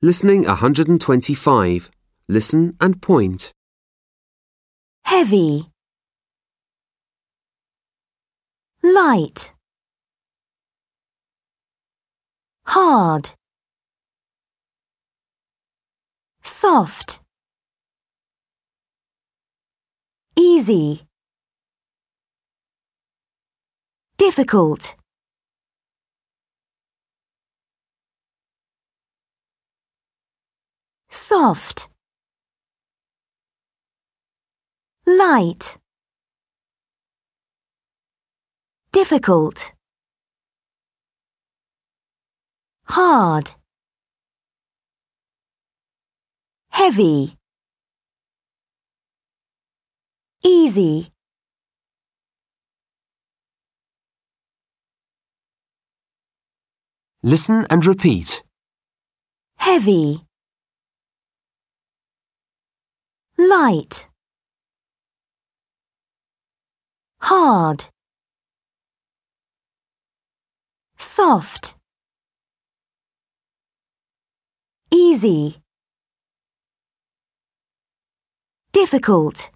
Listening 125. Listen and point. Heavy. Light. Hard. Soft. Easy. Difficult. Soft. Light. Difficult. Hard. Heavy. Easy. Listen and repeat. Heavy. Light. Hard. Soft. Easy. Difficult.